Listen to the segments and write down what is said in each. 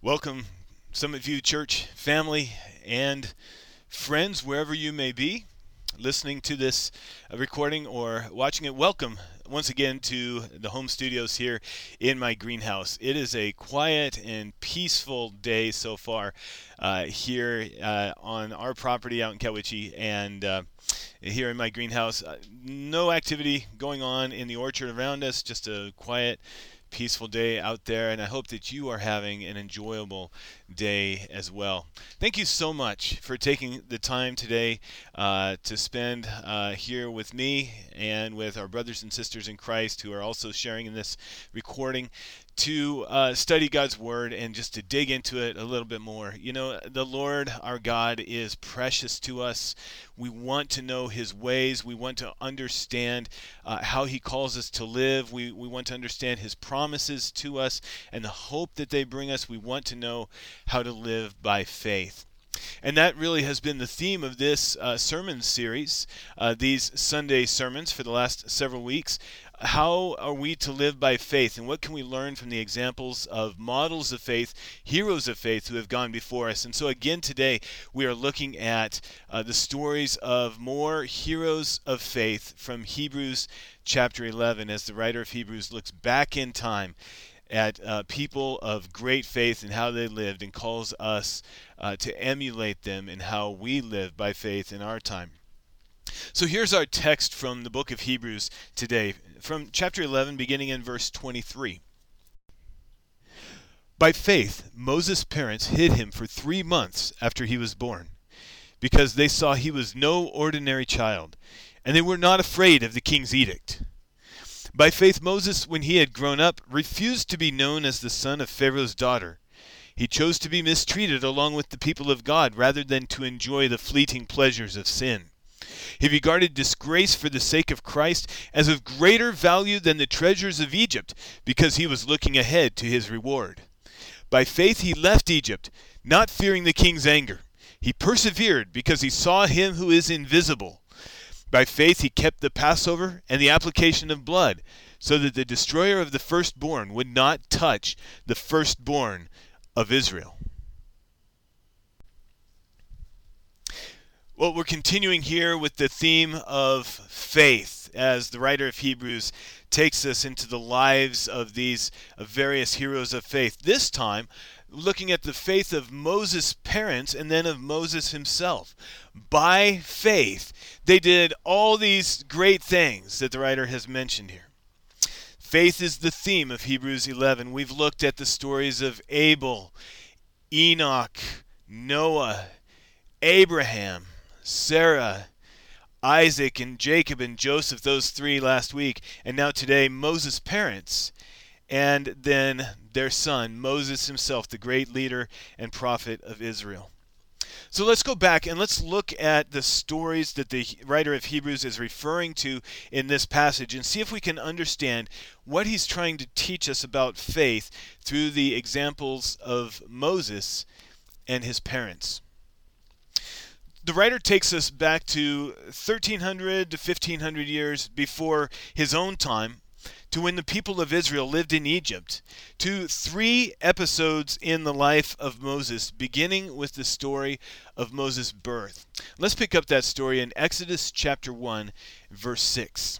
Welcome, Summit View Church family and friends, wherever you may be, listening to this recording or watching it. Welcome once again to the home studios here in my greenhouse. It is a quiet and peaceful day so far here on our property out in Cowiche, and here in my greenhouse. No activity going on in the orchard around us, just a quiet, peaceful day out there, and I hope that you are having an enjoyable day as well. Thank you so much for taking the time today to spend here with me and with our brothers and sisters in Christ who are also sharing in this recording to study God's Word and just to dig into it a little bit more. You know, the Lord, our God, is precious to us. We want to know His ways. We want to understand how He calls us to live. We want to understand His promises to us and the hope that they bring us. We want to know how to live by faith. And that really has been the theme of this sermon series, these Sunday sermons for the last several weeks. How are we to live by faith, and what can we learn from the examples of models of faith, heroes of faith who have gone before us? And so again today we are looking at the stories of more heroes of faith from Hebrews chapter 11, as the writer of Hebrews looks back in time at people of great faith and how they lived, and calls us to emulate them in how we live by faith in our time. So here's our text from the book of Hebrews today, from chapter 11, beginning in verse 23. By faith, Moses' parents hid him for 3 months after he was born, because they saw he was no ordinary child, and they were not afraid of the king's edict. By faith, Moses, when he had grown up, refused to be known as the son of Pharaoh's daughter. He chose to be mistreated along with the people of God rather than to enjoy the fleeting pleasures of sin. He regarded disgrace for the sake of Christ as of greater value than the treasures of Egypt, because he was looking ahead to his reward. By faith he left Egypt, not fearing the king's anger. He persevered because he saw him who is invisible. By faith he kept the Passover and the application of blood, so that the destroyer of the firstborn would not touch the firstborn of Israel. Well, we're continuing here with the theme of faith as the writer of Hebrews takes us into the lives of these various heroes of faith. This time, looking at the faith of Moses' parents and then of Moses himself. By faith, they did all these great things that the writer has mentioned here. Faith is the theme of Hebrews 11. We've looked at the stories of Abel, Enoch, Noah, Abraham, Sarah, Isaac, and Jacob and Joseph, those three last week. And now today, Moses' parents, and then their son, Moses himself, the great leader and prophet of Israel. So let's go back and let's look at the stories that the writer of Hebrews is referring to in this passage and see if we can understand what he's trying to teach us about faith through the examples of Moses and his parents. The writer takes us back to 1300 to 1500 years before his own time, to when the people of Israel lived in Egypt, to 3 episodes in the life of Moses, beginning with the story of Moses' birth. Let's pick up that story in Exodus chapter 1, verse 6.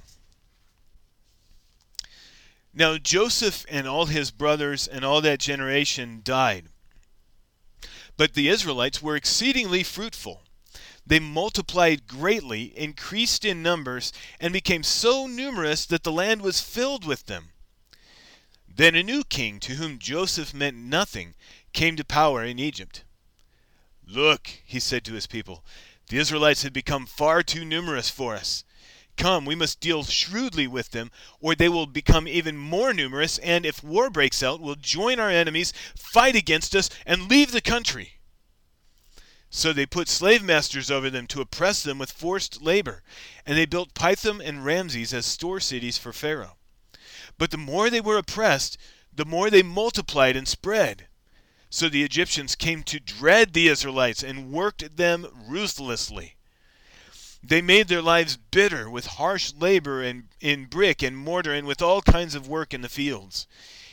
Now Joseph and all his brothers and all that generation died, but the Israelites were exceedingly fruitful. They multiplied greatly, increased in numbers, and became so numerous that the land was filled with them. Then a new king, to whom Joseph meant nothing, came to power in Egypt. "Look," he said to his people, "the Israelites have become far too numerous for us. Come, we must deal shrewdly with them, or they will become even more numerous, and if war breaks out, will join our enemies, fight against us, and leave the country." So they put slave masters over them to oppress them with forced labor, and they built Pithom and Ramses as store cities for Pharaoh. But the more they were oppressed, the more they multiplied and spread. So the Egyptians came to dread the Israelites and worked them ruthlessly. They made their lives bitter with harsh labor in brick and mortar and with all kinds of work in the fields.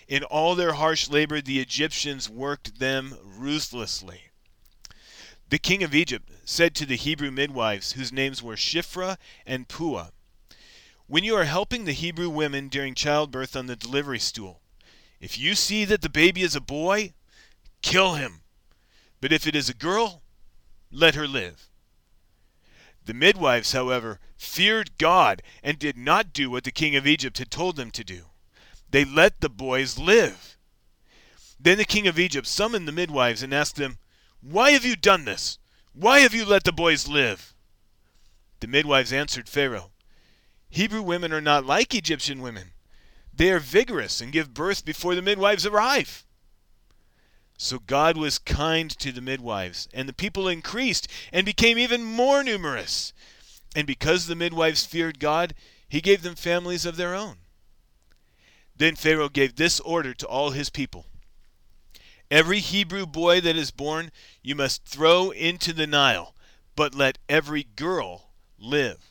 In all their harsh labor, the Egyptians worked them ruthlessly. The king of Egypt said to the Hebrew midwives, whose names were Shiphrah and Puah, "When you are helping the Hebrew women during childbirth on the delivery stool, if you see that the baby is a boy, kill him. But if it is a girl, let her live." The midwives, however, feared God and did not do what the king of Egypt had told them to do. They let the boys live. Then the king of Egypt summoned the midwives and asked them, "Why have you done this? Why have you let the boys live?" The midwives answered Pharaoh, "Hebrew women are not like Egyptian women. They are vigorous and give birth before the midwives arrive." So God was kind to the midwives, and the people increased and became even more numerous. And because the midwives feared God, he gave them families of their own. Then Pharaoh gave this order to all his people: "Every Hebrew boy that is born you must throw into the Nile, but let every girl live."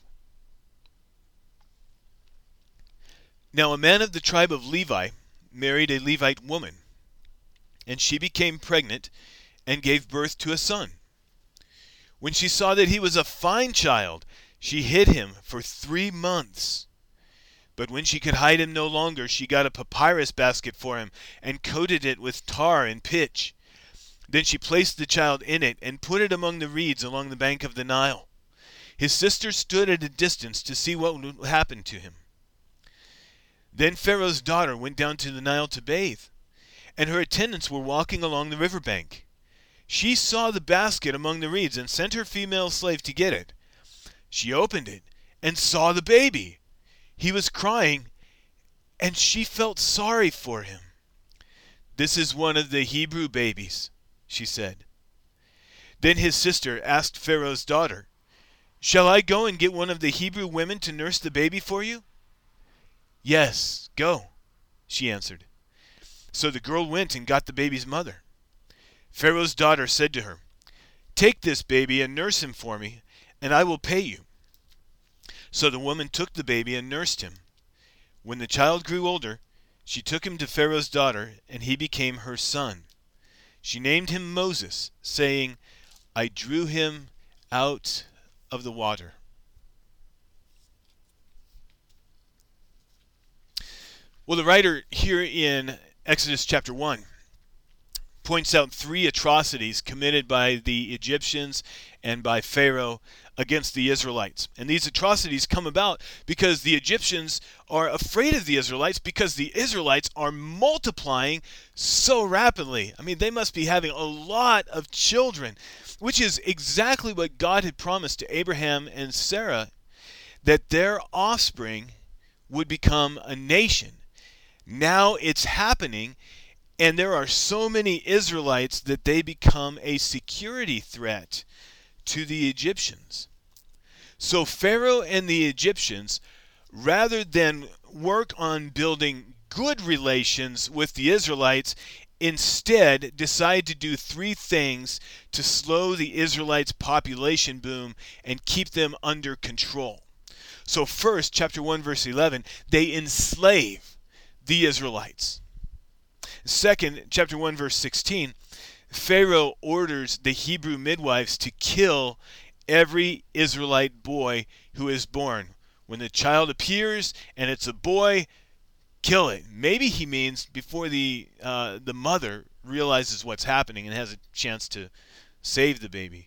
Now a man of the tribe of Levi married a Levite woman, and she became pregnant and gave birth to a son. When she saw that he was a fine child, she hid him for 3 months. But when she could hide him no longer, she got a papyrus basket for him and coated it with tar and pitch. Then she placed the child in it and put it among the reeds along the bank of the Nile. His sister stood at a distance to see what would happen to him. Then Pharaoh's daughter went down to the Nile to bathe, and her attendants were walking along the riverbank. She saw the basket among the reeds and sent her female slave to get it. She opened it and saw the baby. He was crying, and she felt sorry for him. "This is one of the Hebrew babies," she said. Then his sister asked Pharaoh's daughter, "Shall I go and get one of the Hebrew women to nurse the baby for you?" "Yes, go," she answered. So the girl went and got the baby's mother. Pharaoh's daughter said to her, "Take this baby and nurse him for me, and I will pay you." So the woman took the baby and nursed him. When the child grew older, she took him to Pharaoh's daughter, and he became her son. She named him Moses, saying, "I drew him out of the water." Well, the writer here in Exodus chapter 1 points out 3 atrocities committed by the Egyptians and by Pharaoh against the Israelites. And these atrocities come about because the Egyptians are afraid of the Israelites because the Israelites are multiplying so rapidly. I mean, they must be having a lot of children, which is exactly what God had promised to Abraham and Sarah, that their offspring would become a nation. Now it's happening, and there are so many Israelites that they become a security threat to the Egyptians. So Pharaoh and the Egyptians, rather than work on building good relations with the Israelites, instead decide to do 3 things to slow the Israelites' population boom and keep them under control. So first, chapter 1, verse 11, they enslave the Israelites. Second, chapter 1, verse 16, Pharaoh orders the Hebrew midwives to kill every Israelite boy who is born. When the child appears and it's a boy, kill it. Maybe he means before the mother realizes what's happening and has a chance to save the baby.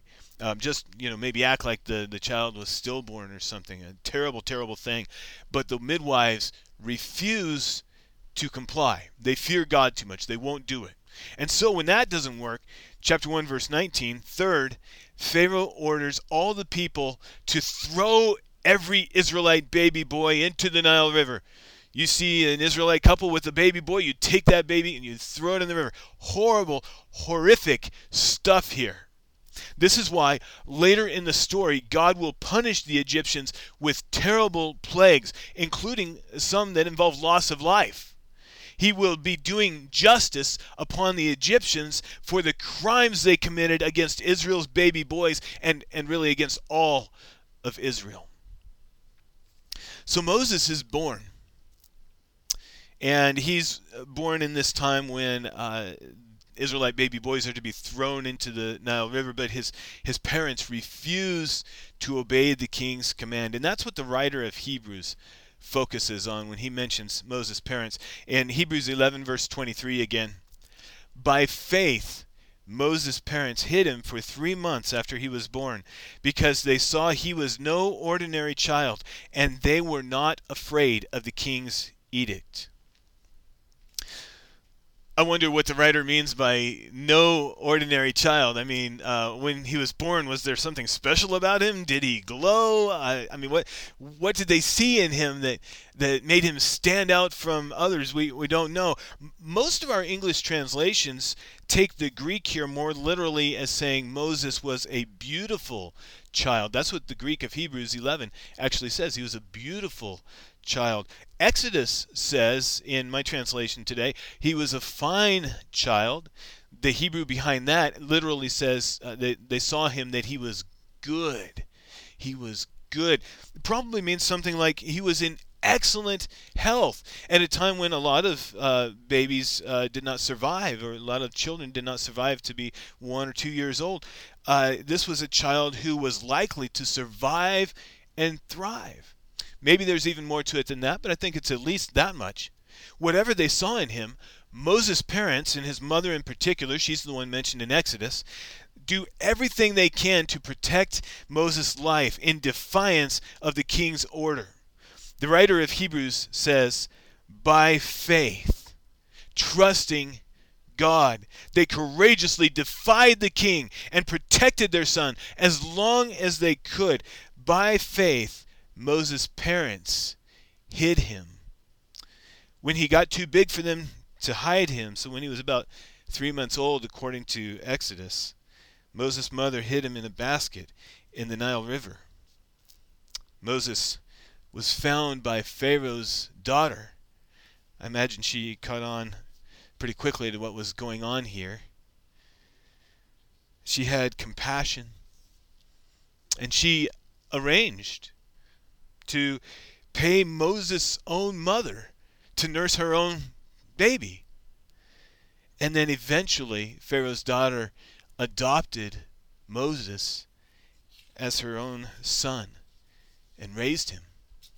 Maybe act like the child was stillborn or something. A terrible, terrible thing. But the midwives refuse to comply. They fear God too much. They won't do it. And so when that doesn't work, chapter 1, verse 19, third, Pharaoh orders all the people to throw every Israelite baby boy into the Nile River. You see an Israelite couple with a baby boy, you take that baby and you throw it in the river. Horrible, horrific stuff here. This is why later in the story, God will punish the Egyptians with terrible plagues, including some that involve loss of life. He will be doing justice upon the Egyptians for the crimes they committed against Israel's baby boys and really against all of Israel. So Moses is born. And he's born in this time when Israelite baby boys are to be thrown into the Nile River, but his parents refuse to obey the king's command. And that's what the writer of Hebrews focuses on when he mentions Moses' parents. In Hebrews 11, verse 23 again, by faith, Moses' parents hid him for 3 months after he was born, because they saw he was no ordinary child, and they were not afraid of the king's edict. I wonder what the writer means by no ordinary child. I mean, when he was born, was there something special about him? Did he glow? I mean, what did they see in him that made him stand out from others? We don't know. Most of our English translations take the Greek here more literally as saying Moses was a beautiful child. That's what the Greek of Hebrews 11 actually says. He was a beautiful child. Exodus says, in my translation today, he was a fine child. The Hebrew behind that literally says they saw him that he was good. He was good. It probably means something like he was in excellent health at a time when a lot of babies did not survive, or a lot of children did not survive to be 1 or 2 years old. This was a child who was likely to survive and thrive. Maybe there's even more to it than that, but I think it's at least that much. Whatever they saw in him, Moses' parents, and his mother in particular, she's the one mentioned in Exodus, do everything they can to protect Moses' life in defiance of the king's order. The writer of Hebrews says, by faith, trusting God, they courageously defied the king and protected their son as long as they could. By faith, Moses' parents hid him when he got too big for them to hide him. So when he was about 3 months old, according to Exodus, Moses' mother hid him in a basket in the Nile River. Moses was found by Pharaoh's daughter. I imagine she caught on pretty quickly to what was going on here. She had compassion, and she arranged to pay Moses' own mother to nurse her own baby. And then eventually, Pharaoh's daughter adopted Moses as her own son and raised him.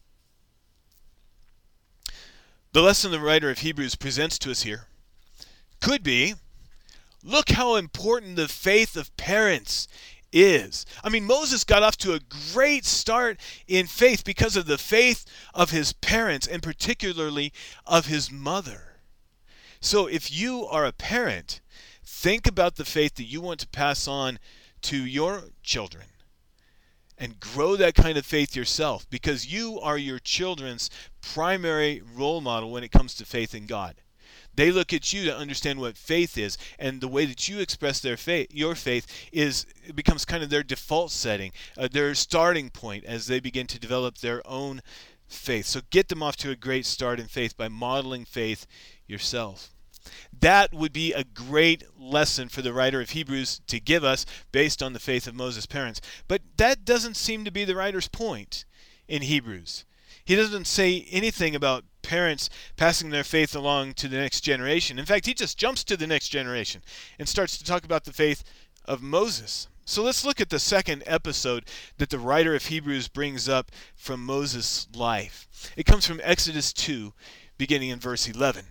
The lesson the writer of Hebrews presents to us here could be, look how important the faith of parents is. I mean, Moses got off to a great start in faith because of the faith of his parents, and particularly of his mother. So if you are a parent, think about the faith that you want to pass on to your children, and grow that kind of faith yourself, because you are your children's primary role model when it comes to faith in God. They look at you to understand what faith is, and the way that you express their faith, your faith, it becomes kind of their default setting, their starting point as they begin to develop their own faith. So get them off to a great start in faith by modeling faith yourself. That would be a great lesson for the writer of Hebrews to give us based on the faith of Moses' parents. But that doesn't seem to be the writer's point in Hebrews. He doesn't say anything about parents passing their faith along to the next generation. In fact, he just jumps to the next generation and starts to talk about the faith of Moses. So let's look at the second episode that the writer of Hebrews brings up from Moses' life. It comes from Exodus 2, beginning in verse 11.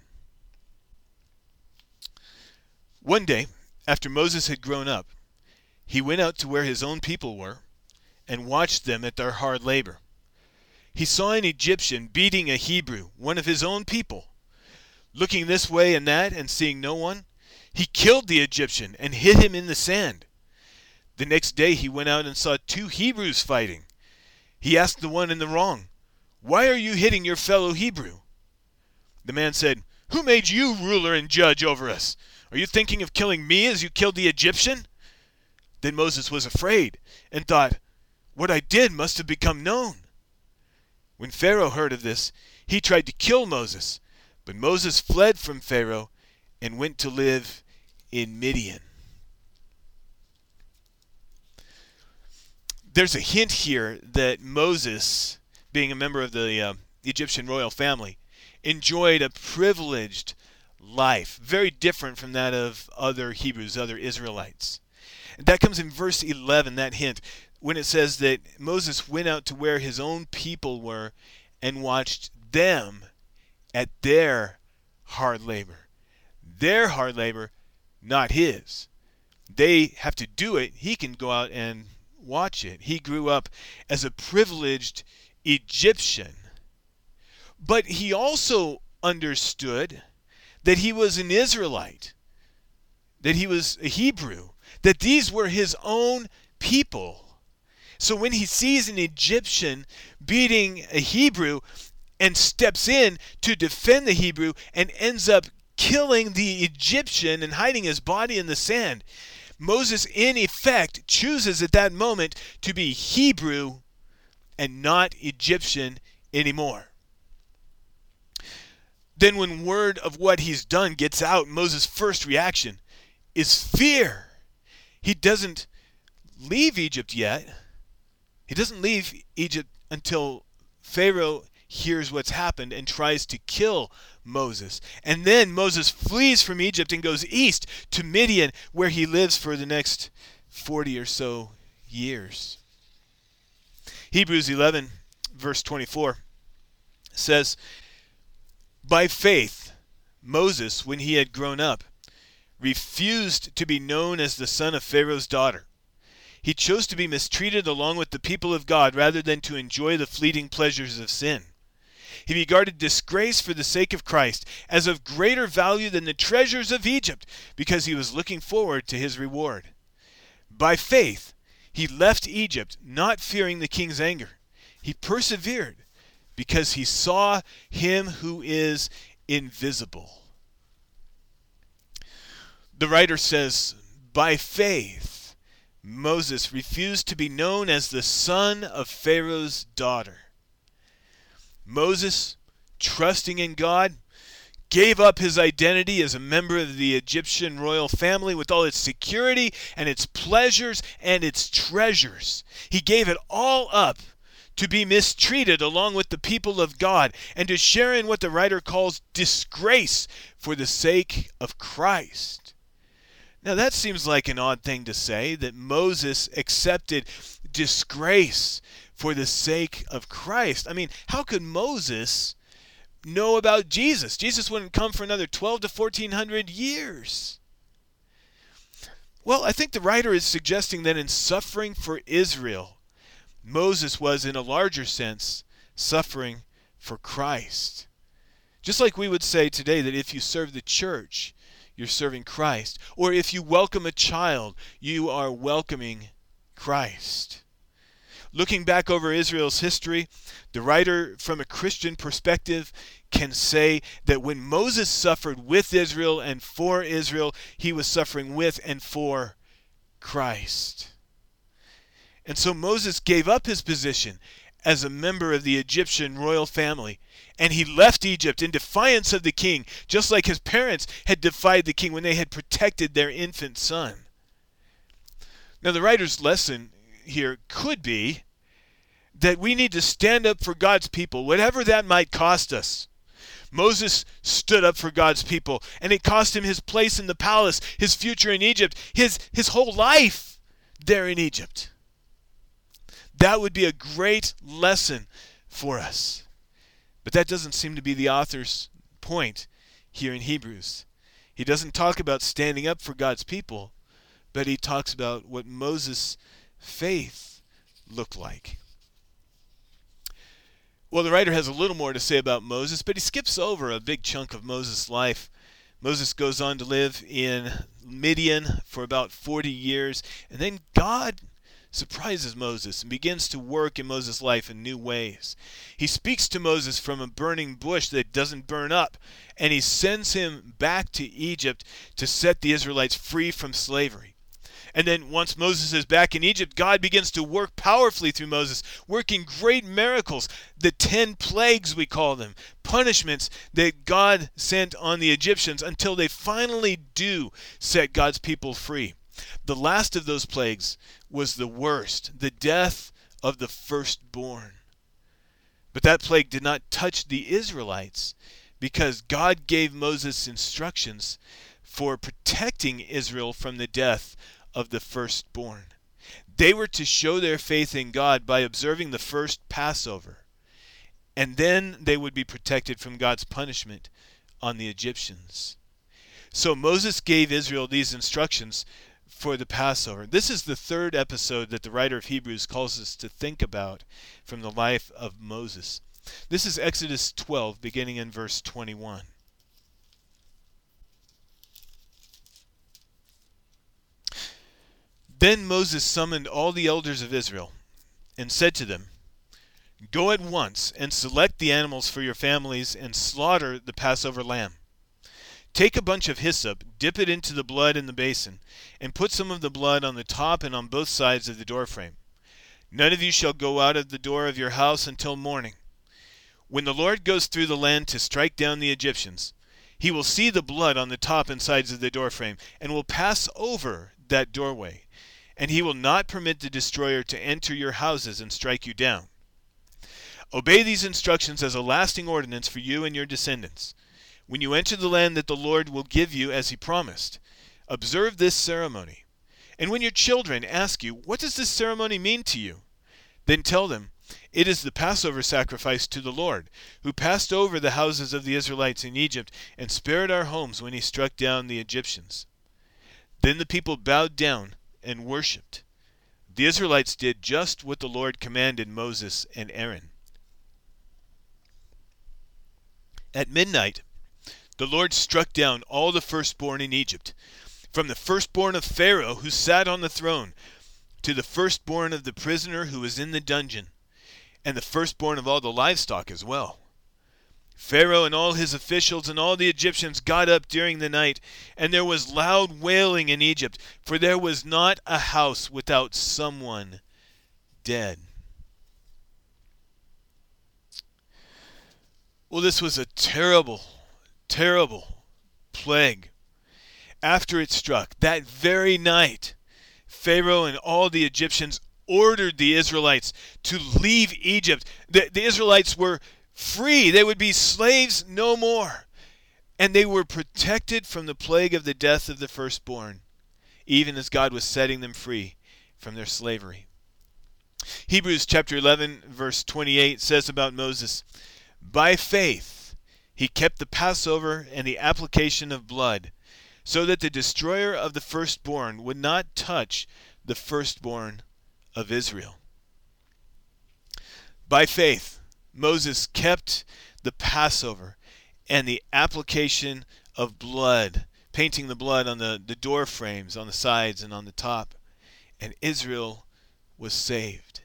One day, after Moses had grown up, he went out to where his own people were and watched them at their hard labor. He saw an Egyptian beating a Hebrew, one of his own people. Looking this way and that and seeing no one, he killed the Egyptian and hid him in the sand. The next day he went out and saw 2 Hebrews fighting. He asked the one in the wrong, "Why are you hitting your fellow Hebrew?" The man said, "Who made you ruler and judge over us? Are you thinking of killing me as you killed the Egyptian?" Then Moses was afraid and thought, "What I did must have become known." When Pharaoh heard of this, he tried to kill Moses, but Moses fled from Pharaoh and went to live in Midian. There's a hint here that Moses, being a member of the Egyptian royal family, enjoyed a privileged life, very different from that of other Hebrews, other Israelites. And that comes in verse 11, that hint, when it says that Moses went out to where his own people were and watched them at their hard labor. Their hard labor, not his. They have to do it. He can go out and watch it. He grew up as a privileged Egyptian. But he also understood that he was an Israelite, that he was a Hebrew, that these were his own people. So when he sees an Egyptian beating a Hebrew and steps in to defend the Hebrew and ends up killing the Egyptian and hiding his body in the sand, Moses, in effect, chooses at that moment to be Hebrew and not Egyptian anymore. Then when word of what he's done gets out, Moses' first reaction is fear. He doesn't leave Egypt yet. He doesn't leave Egypt until Pharaoh hears what's happened and tries to kill Moses. And then Moses flees from Egypt and goes east to Midian, where he lives for the next 40 or so years. Hebrews 11, verse 24 says, "By faith, Moses, when he had grown up, refused to be known as the son of Pharaoh's daughter. He chose to be mistreated along with the people of God rather than to enjoy the fleeting pleasures of sin. He regarded disgrace for the sake of Christ as of greater value than the treasures of Egypt, because he was looking forward to his reward. By faith, he left Egypt, not fearing the king's anger. He persevered because he saw him who is invisible." The writer says, by faith, Moses refused to be known as the son of Pharaoh's daughter. Moses, trusting in God, gave up his identity as a member of the Egyptian royal family with all its security and its pleasures and its treasures. He gave it all up to be mistreated along with the people of God and to share in what the writer calls disgrace for the sake of Christ. Now that seems like an odd thing to say, that Moses accepted disgrace for the sake of Christ. I mean, how could Moses know about Jesus? Jesus wouldn't come for another 12 to 1400 years. Well, I think the writer is suggesting that in suffering for Israel, Moses was, in a larger sense, suffering for Christ. Just like we would say today that if you serve the church, you're serving Christ. Or if you welcome a child, you are welcoming Christ. Looking back over Israel's history, the writer, from a Christian perspective, can say that when Moses suffered with Israel and for Israel, he was suffering with and for Christ. And so Moses gave up his position as a member of the Egyptian royal family, and he left Egypt in defiance of the king, just like his parents had defied the king when they had protected their infant son. Now the writer's lesson here could be that we need to stand up for God's people, whatever that might cost us. Moses stood up for God's people, and it cost him his place in the palace, his future in Egypt, his whole life there in Egypt. That would be a great lesson for us. But that doesn't seem to be the author's point here in Hebrews. He doesn't talk about standing up for God's people, but he talks about what Moses' faith looked like. Well, the writer has a little more to say about Moses, but he skips over a big chunk of Moses' life. Moses goes on to live in Midian for about 40 years, and then God surprises Moses and begins to work in Moses' life in new ways. He speaks to Moses from a burning bush that doesn't burn up, and he sends him back to Egypt to set the Israelites free from slavery. And then once Moses is back in Egypt, God begins to work powerfully through Moses, working great miracles, the 10 plagues we call them, punishments that God sent on the Egyptians until they finally do set God's people free. The last of those plagues was the worst, the death of the firstborn. But that plague did not touch the Israelites because God gave Moses instructions for protecting Israel from the death of the firstborn. They were to show their faith in God by observing the first Passover, and then they would be protected from God's punishment on the Egyptians. So Moses gave Israel these instructions for the Passover. This is the third episode that the writer of Hebrews calls us to think about from the life of Moses. This is Exodus 12, beginning in verse 21. Then Moses summoned all the elders of Israel and said to them, "Go at once and select the animals for your families and slaughter the Passover lamb. Take a bunch of hyssop, dip it into the blood in the basin, and put some of the blood on the top and on both sides of the doorframe. None of you shall go out of the door of your house until morning. When the Lord goes through the land to strike down the Egyptians, he will see the blood on the top and sides of the doorframe and will pass over that doorway, and he will not permit the destroyer to enter your houses and strike you down. Obey these instructions as a lasting ordinance for you and your descendants. When you enter the land that the Lord will give you as he promised, observe this ceremony. And when your children ask you, 'What does this ceremony mean to you?' then tell them, 'It is the Passover sacrifice to the Lord, who passed over the houses of the Israelites in Egypt and spared our homes when he struck down the Egyptians.' Then the people bowed down and worshipped. The Israelites did just what the Lord commanded Moses and Aaron. At midnight, the Lord struck down all the firstborn in Egypt, from the firstborn of Pharaoh who sat on the throne, to the firstborn of the prisoner who was in the dungeon, and the firstborn of all the livestock as well. Pharaoh and all his officials and all the Egyptians got up during the night, and there was loud wailing in Egypt, for there was not a house without someone dead." Well, this was a terrible, terrible plague. After it struck, that very night, Pharaoh and all the Egyptians ordered the Israelites to leave Egypt. The Israelites were free. They would be slaves no more. And they were protected from the plague of the death of the firstborn, even as God was setting them free from their slavery. Hebrews chapter 11, verse 28 says about Moses, "By faith he kept the Passover and the application of blood, so that the destroyer of the firstborn would not touch the firstborn of Israel." By faith, Moses kept the Passover and the application of blood, painting the blood on the door frames, on the sides and on the top, and Israel was saved.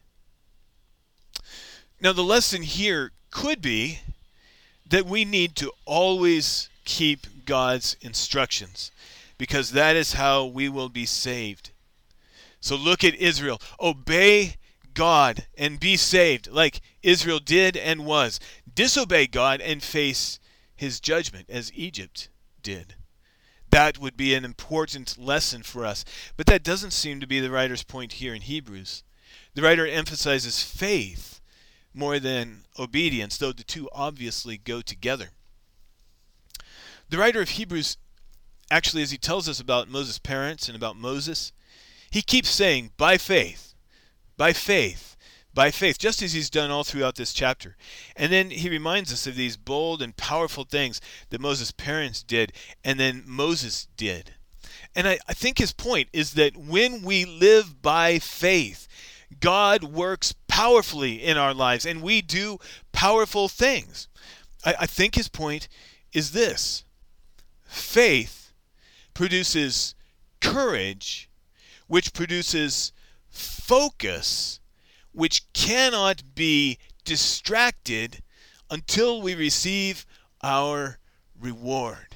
Now the lesson here could be that we need to always keep God's instructions, because that is how we will be saved. So look at Israel. Obey God and be saved, like Israel did and was. Disobey God and face his judgment, as Egypt did. That would be an important lesson for us. But that doesn't seem to be the writer's point here in Hebrews. The writer emphasizes faith more than obedience, though the two obviously go together. The writer of Hebrews, actually, as he tells us about Moses' parents and about Moses, he keeps saying, by faith, by faith, by faith, just as he's done all throughout this chapter. And then he reminds us of these bold and powerful things that Moses' parents did and then Moses did. And I think his point is that when we live by faith, God works powerfully in our lives and we do powerful things. I think his point is this: faith produces courage, which produces focus, which cannot be distracted until we receive our reward.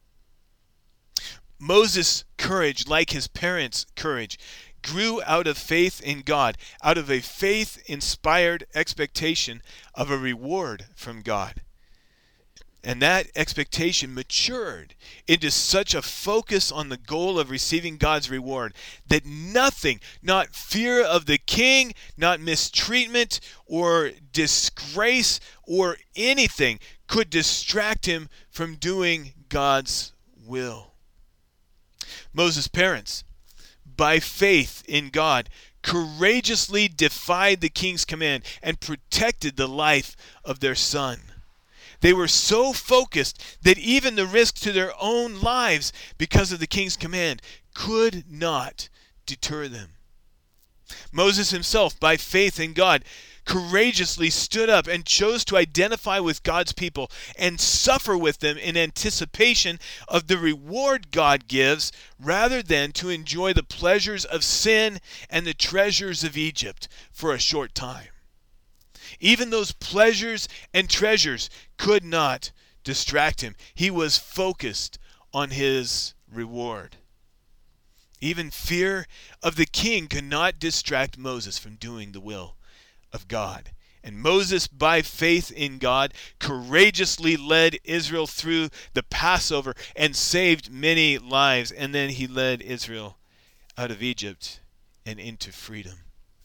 Moses' courage, like his parents' courage, grew out of faith in God, out of a faith-inspired expectation of a reward from God. And that expectation matured into such a focus on the goal of receiving God's reward that nothing, not fear of the king, not mistreatment or disgrace or anything, could distract him from doing God's will. Moses' parents, by faith in God, courageously defied the king's command and protected the life of their son. They were so focused that even the risk to their own lives because of the king's command could not deter them. Moses himself, by faith in God, courageously stood up and chose to identify with God's people and suffer with them in anticipation of the reward God gives, rather than to enjoy the pleasures of sin and the treasures of Egypt for a short time. Even those pleasures and treasures could not distract him. He was focused on his reward. Even fear of the king could not distract Moses from doing the will of God. And Moses, by faith in God, courageously led Israel through the Passover and saved many lives. And then he led Israel out of Egypt and into freedom.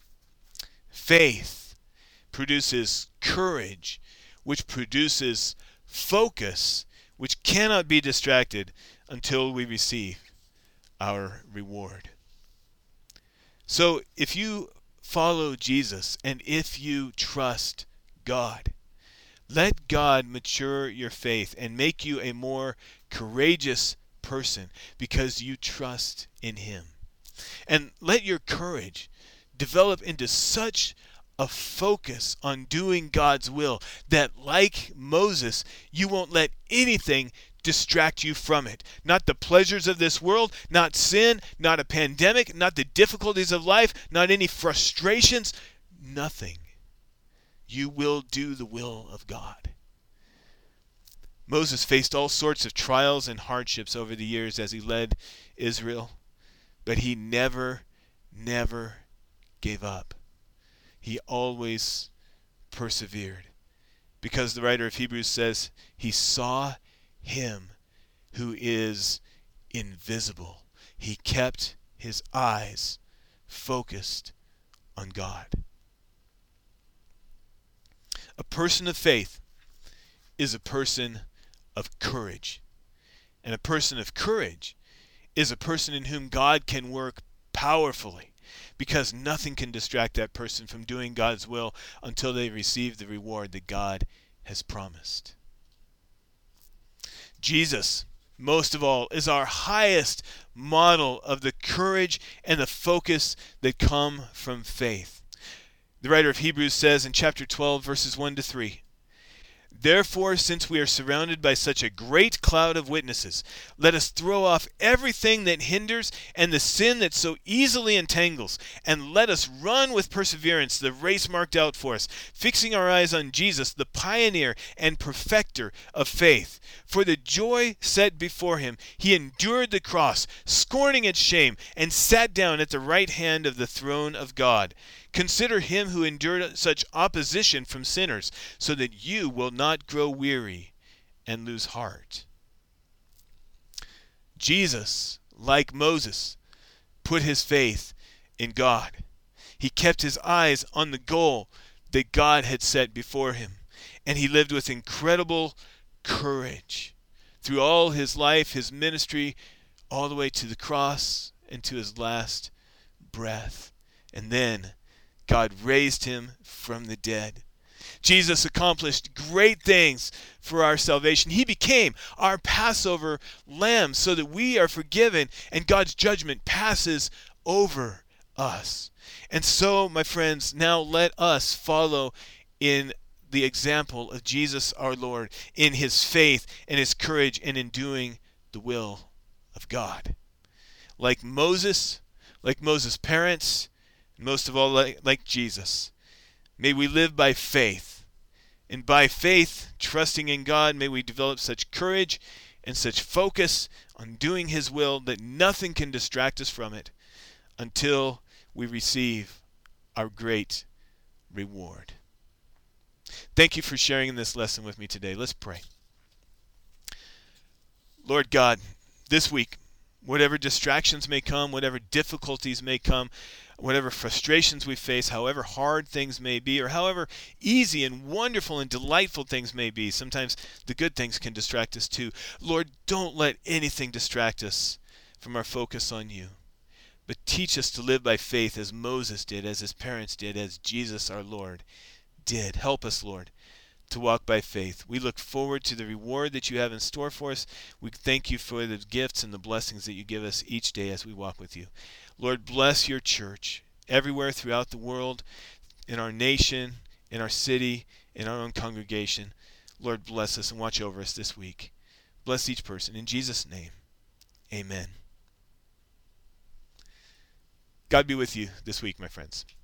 Faith produces courage, which produces focus, which cannot be distracted until we receive our reward. So if you follow Jesus and if you trust God, let God mature your faith and make you a more courageous person because you trust in him. And let your courage develop into such a focus on doing God's will that, like Moses, you won't let anything distract you from it. Not the pleasures of this world, not sin, not a pandemic, not the difficulties of life, not any frustrations, nothing. You will do the will of God. Moses faced all sorts of trials and hardships over the years as he led Israel, but he never gave up. He always persevered, because the writer of Hebrews says he saw him who is invisible. He kept his eyes focused on God. A person of faith is a person of courage. And a person of courage is a person in whom God can work powerfully, because nothing can distract that person from doing God's will until they receive the reward that God has promised. Jesus, most of all, is our highest model of the courage and the focus that come from faith. The writer of Hebrews says in chapter 12, verses 1 to 3, "Therefore, since we are surrounded by such a great cloud of witnesses, let us throw off everything that hinders and the sin that so easily entangles, and let us run with perseverance the race marked out for us, fixing our eyes on Jesus, the pioneer and perfecter of faith. For the joy set before him, he endured the cross, scorning its shame, and sat down at the right hand of the throne of God. Consider him who endured such opposition from sinners, so that you will not grow weary and lose heart." Jesus, like Moses, put his faith in God. He kept his eyes on the goal that God had set before him, and he lived with incredible courage through all his life, his ministry, all the way to the cross and to his last breath. And then God raised him from the dead. Jesus accomplished great things for our salvation. He became our Passover lamb so that we are forgiven and God's judgment passes over us. And so, my friends, now let us follow in the example of Jesus our Lord, in his faith and his courage and in doing the will of God. Like Moses' parents, most of all like Jesus, may we live by faith. And by faith, trusting in God, may we develop such courage and such focus on doing his will that nothing can distract us from it until we receive our great reward. Thank you for sharing this lesson with me today. Let's pray. Lord God, this week, whatever distractions may come, whatever difficulties may come, whatever frustrations we face, however hard things may be, or however easy and wonderful and delightful things may be, sometimes the good things can distract us too. Lord, don't let anything distract us from our focus on you. But teach us to live by faith as Moses did, as his parents did, as Jesus our Lord did. Help us, Lord, to walk by faith. We look forward to the reward that you have in store for us. We thank you for the gifts and the blessings that you give us each day as we walk with you. Lord, bless your church everywhere throughout the world, in our nation, in our city, in our own congregation. Lord, bless us and watch over us this week. Bless each person. In Jesus' name, amen. God be with you this week, my friends.